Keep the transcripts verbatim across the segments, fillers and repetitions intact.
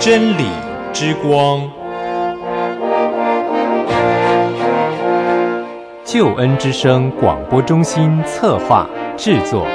真理之光，救恩之声广播中心策划制作。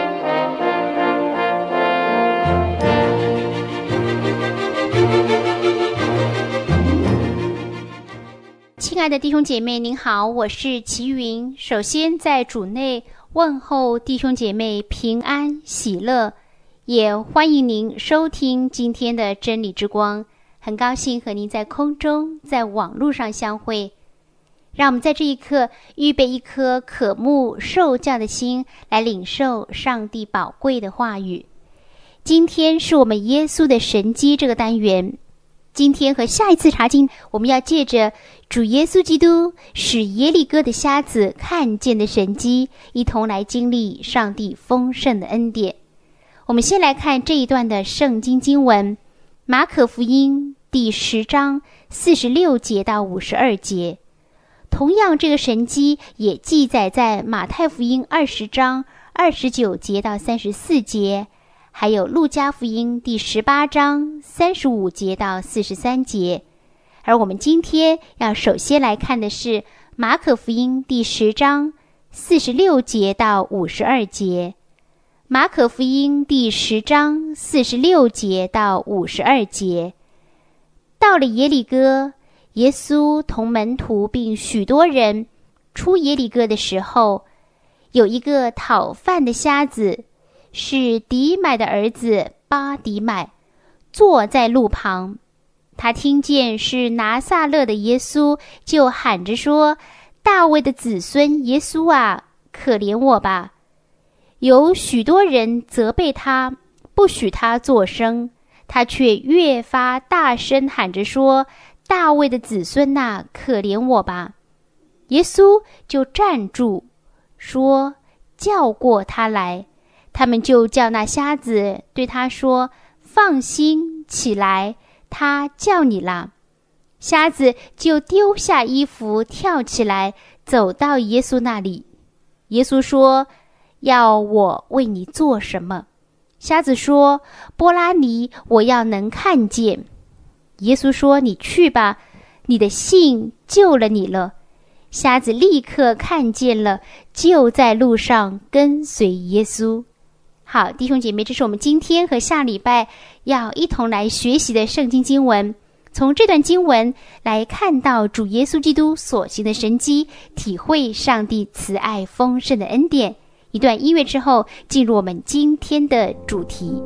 亲爱的弟兄姐妹，您好，我是齐云。首先在主内问候弟兄姐妹平安喜乐，也欢迎您收听今天的真理之光。很高兴和您在空中在网络上相会，让我们在这一刻预备一颗渴慕受教的心，来领受上帝宝贵的话语。今天是我们耶稣的神迹这个单元，今天和下一次查经，我们要借着主耶稣基督使耶利哥的瞎子看见的神迹，一同来经历上帝丰盛的恩典。我们先来看这一段的圣经经文，马可福音第十章四十六节到五十二节。同样，这个神迹也记载在马太福音二十章二十九节到三十四节，还有路加福音第十八章三十五节到四十三节。而我们今天要首先来看的是马可福音第十章四十六节到五十二节。马可福音第十章四十六节到五十二节。到了耶利哥，耶稣同门徒并许多人出耶利哥的时候，有一个讨饭的瞎子，是迪买的儿子巴迪买，坐在路旁。他听见是拿撒勒的耶稣，就喊着说：大卫的子孙耶稣啊，可怜我吧。有许多人责备他，不许他作声，他却越发大声喊着说：大卫的子孙啊，可怜我吧。耶稣就站住，说：叫过他来。他们就叫那瞎子，对他说：放心，起来，他叫你啦。瞎子就丢下衣服，跳起来，走到耶稣那里。耶稣说：要我为你做什么？瞎子说：波拉尼，我要能看见。耶稣说：你去吧，你的信救了你了。瞎子立刻看见了，就在路上跟随耶稣。好，弟兄姐妹，这是我们今天和下礼拜要一同来学习的圣经经文。从这段经文来看到主耶稣基督所行的神迹，体会上帝慈爱丰盛的恩典。一段音乐之后，进入我们今天的主题。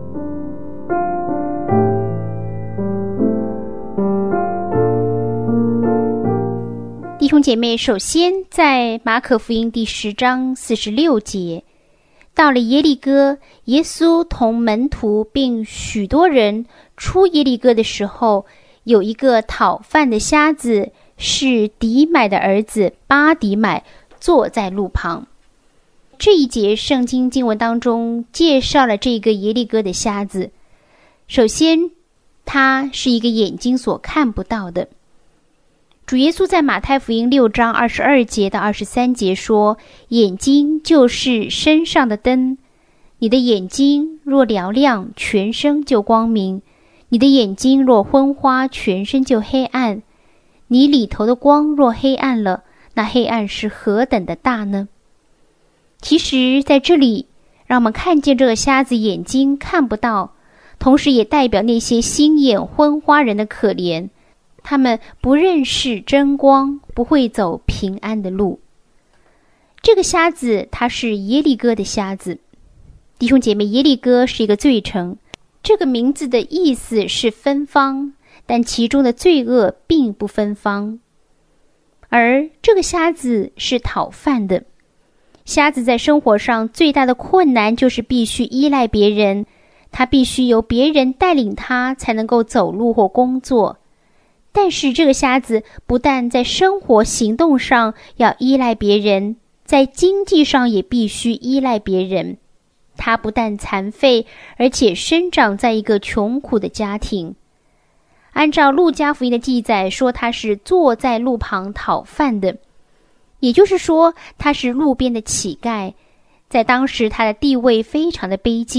弟兄姐妹，首先在马可福音第十章四十六节，到了耶利哥，耶稣同门徒并许多人出耶利哥的时候，有一个讨饭的瞎子，是迪买的儿子巴迪买，坐在路旁。这一节圣经经文当中介绍了这个耶利哥的瞎子。首先，他是一个眼睛所看不到的。主耶稣在马太福音六章二十二节到二十三节说：眼睛就是身上的灯，你的眼睛若嘹亮，全身就光明；你的眼睛若昏花，全身就黑暗。你里头的光若黑暗了，那黑暗是何等的大呢？其实在这里让我们看见这个瞎子眼睛看不到，同时也代表那些心眼昏花人的可怜，他们不认识真光，不会走平安的路。这个瞎子他是耶利哥的瞎子。弟兄姐妹，耶利哥是一个罪城，这个名字的意思是芬芳，但其中的罪恶并不芬芳。而这个瞎子是讨饭的。瞎子在生活上最大的困难就是必须依赖别人，他必须由别人带领他才能够走路或工作。但是这个瞎子不但在生活行动上要依赖别人，在经济上也必须依赖别人。他不但残废，而且生长在一个穷苦的家庭。按照路加福音的记载说，他是坐在路旁讨饭的，也就是说他是路边的乞丐。在当时他的地位非常的卑贱，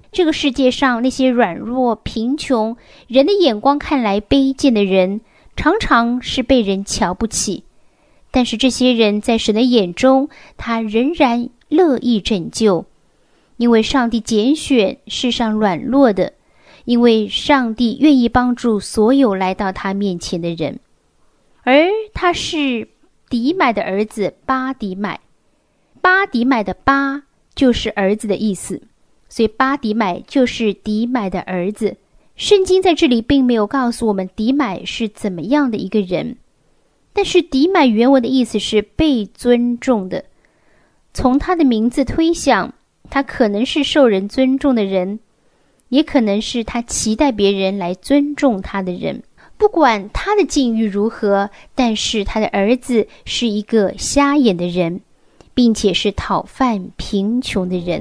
这个世界上那些软弱、贫穷、人的眼光看来卑贱的人，常常是被人瞧不起。但是这些人在神的眼中，他仍然乐意拯救，因为上帝拣选世上软弱的，因为上帝愿意帮助所有来到他面前的人。而他是底买的儿子巴底买，巴底买的巴就是儿子的意思，所以巴底买就是底买的儿子。圣经在这里并没有告诉我们底买是怎么样的一个人，但是底买原文的意思是被尊重的。从他的名字推想，他可能是受人尊重的人，也可能是他期待别人来尊重他的人。不管他的境遇如何，但是他的儿子是一个瞎眼的人，并且是讨饭贫穷的人。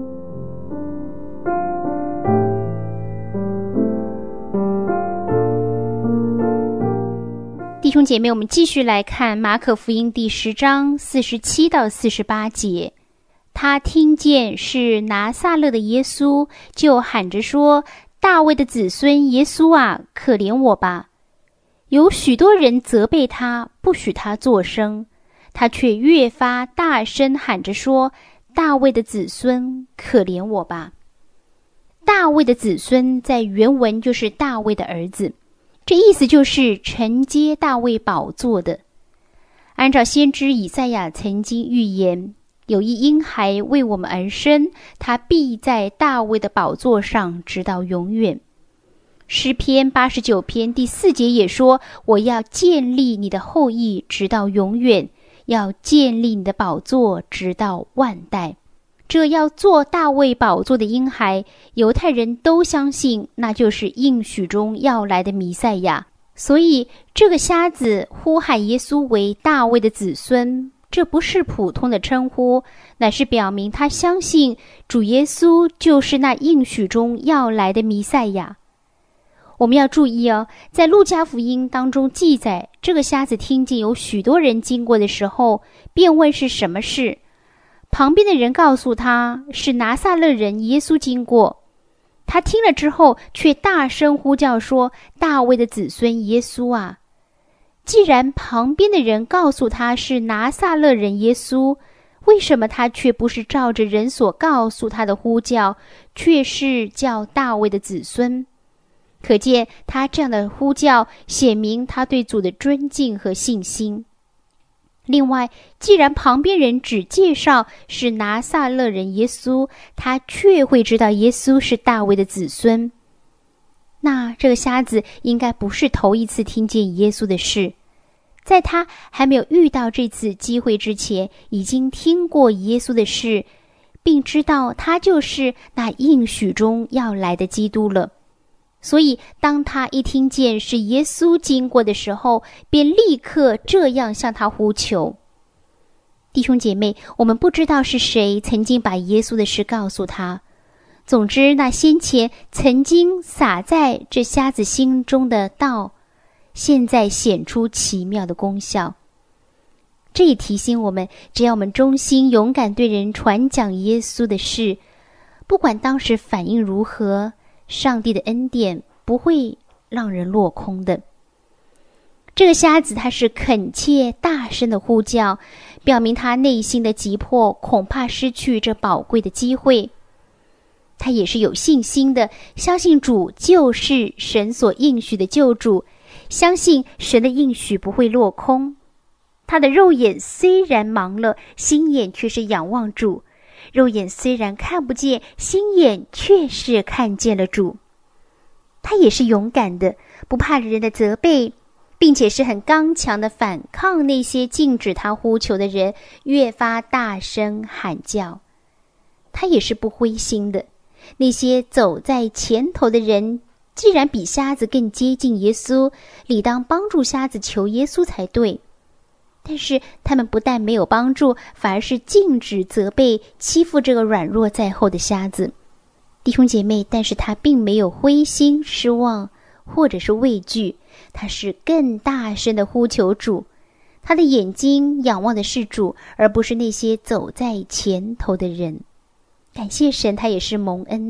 弟兄姐妹，我们继续来看马可福音第十章四十七到四十八节。他听见是拿撒勒的耶稣，就喊着说：大卫的子孙耶稣啊，可怜我吧！有许多人责备他，不许他作声，他却越发大声喊着说：大卫的子孙，可怜我吧！大卫的子孙在原文就是大卫的儿子，这意思就是承接大卫宝座的。按照先知以赛亚曾经预言，有一婴孩为我们而生，他必在大卫的宝座上直到永远。诗篇八十九篇第四节也说：我要建立你的后裔直到永远，要建立你的宝座直到万代。这要做大卫宝座的婴孩，犹太人都相信那就是应许中要来的弥赛亚。所以这个瞎子呼喊耶稣为大卫的子孙，这不是普通的称呼，乃是表明他相信主耶稣就是那应许中要来的弥赛亚。我们要注意哦，在路加福音当中记载，这个瞎子听见有许多人经过的时候，便问是什么事。旁边的人告诉他是拿撒勒人耶稣经过，他听了之后却大声呼叫说：大卫的子孙耶稣啊！既然旁边的人告诉他是拿撒勒人耶稣，为什么他却不是照着人所告诉他的呼叫，却是叫大卫的子孙？可见他这样的呼叫显明他对主的尊敬和信心。另外，既然旁边人只介绍是拿撒勒人耶稣，他却会知道耶稣是大卫的子孙，那这个瞎子应该不是头一次听见耶稣的事，在他还没有遇到这次机会之前，已经听过耶稣的事，并知道他就是那应许中要来的基督了。所以当他一听见是耶稣经过的时候，便立刻这样向他呼求。弟兄姐妹，我们不知道是谁曾经把耶稣的事告诉他，总之那先前曾经撒在这瞎子心中的道，现在显出奇妙的功效。这也提醒我们，只要我们忠心勇敢对人传讲耶稣的事，不管当时反应如何，上帝的恩典不会让人落空的。这个瞎子他是恳切大声的呼叫，表明他内心的急迫，恐怕失去这宝贵的机会。他也是有信心的，相信主就是神所应许的救主，相信神的应许不会落空。他的肉眼虽然盲了，心眼却是仰望主，肉眼虽然看不见，心眼却是看见了主。他也是勇敢的，不怕人的责备，并且是很刚强的反抗那些禁止他呼求的人，越发大声喊叫。他也是不灰心的，那些走在前头的人既然比瞎子更接近耶稣，理当帮助瞎子求耶稣才对。但是他们不但没有帮助，反而是禁止责备欺负这个软弱在后的瞎子。弟兄姐妹，但是他并没有灰心失望或者是畏惧，他是更大声的呼求主，他的眼睛仰望的是主，而不是那些走在前头的人。感谢神，他也是蒙恩的，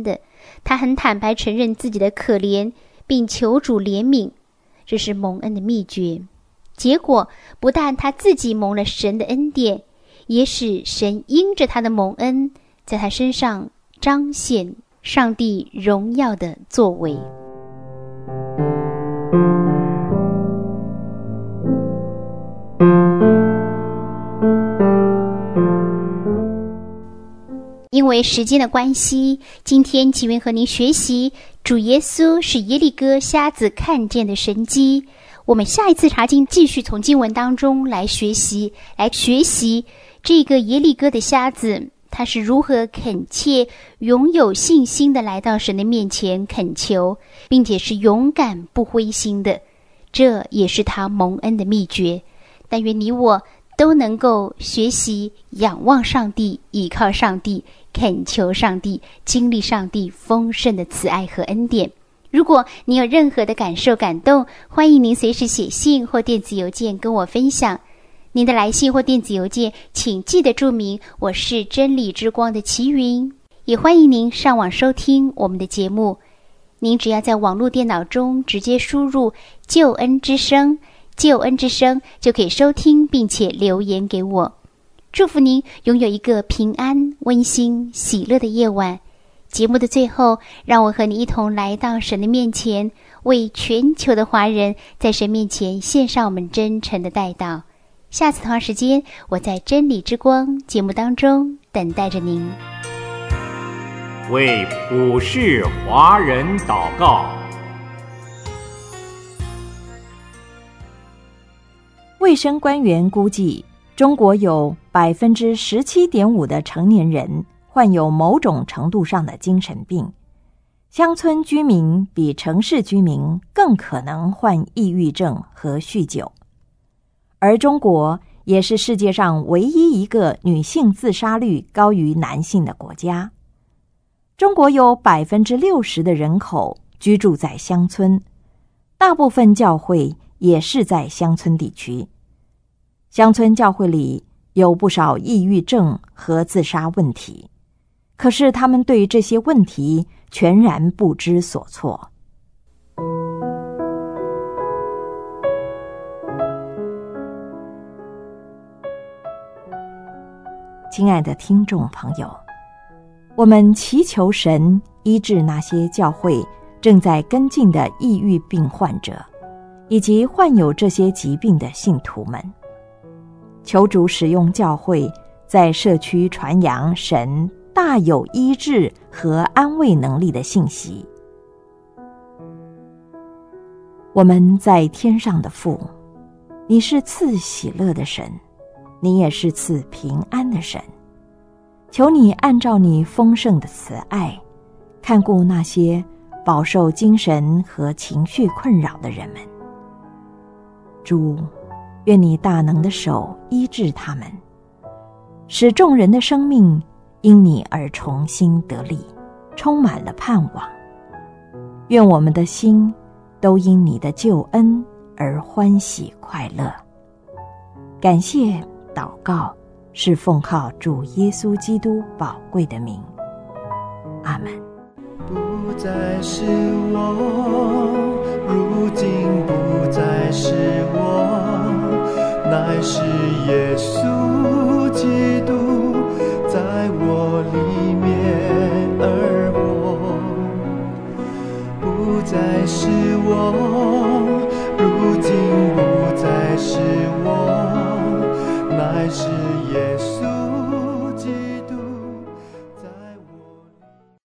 他很坦白承认自己的可怜，并求主怜悯，这是蒙恩的秘诀。结果不但他自己蒙了神的恩典，也使神因着他的蒙恩，在他身上彰显上帝荣耀的作为。因为时间的关系，今天启云和您学习主耶稣使耶利哥瞎子看见的神迹。我们下一次查经继续从经文当中来学习，来学习这个耶利哥的瞎子，他是如何恳切、拥有信心的来到神的面前恳求，并且是勇敢不灰心的，这也是他蒙恩的秘诀。但愿你我都能够学习仰望上帝，倚靠上帝，恳求上帝，经历上帝丰盛的慈爱和恩典。如果你有任何的感受感动，欢迎您随时写信或电子邮件跟我分享。您的来信或电子邮件请记得注明我是真理之光的齐云。也欢迎您上网收听我们的节目，您只要在网络电脑中直接输入救恩之声，救恩之声就可以收听并且留言给我。祝福您拥有一个平安、温馨、喜乐的夜晚。节目的最后，让我和你一同来到神的面前，为全球的华人在神面前献上我们真诚的代祷。下次同样时间，我在真理之光节目当中等待着您。 为普世华人祷告。 卫生官员估计，中国有百分之十七点五的成年人患有某种程度上的精神病，乡村居民比城市居民更可能患抑郁症和酗酒。而中国也是世界上唯一一个女性自杀率高于男性的国家。中国有百分之六十的人口居住在乡村，大部分教会也是在乡村地区。乡村教会里有不少抑郁症和自杀问题，可是他们对这些问题全然不知所措。亲爱的听众朋友，我们祈求神医治那些教会正在跟进的抑郁病患者，以及患有这些疾病的信徒们。求主使用教会在社区传扬神大有医治和安慰能力的信息。我们在天上的父，你是赐喜乐的神，你也是赐平安的神。求你按照你丰盛的慈爱，看顾那些饱受精神和情绪困扰的人们。主，愿你大能的手医治他们，使众人的生命因你而重新得力，充满了盼望。愿我们的心都因你的救恩而欢喜快乐。感谢祷告是奉靠主耶稣基督宝贵的名，阿们。 不再是我，如今不再是我，乃是耶稣基督在我里面而活。不再是我，如今不再是我，乃是耶稣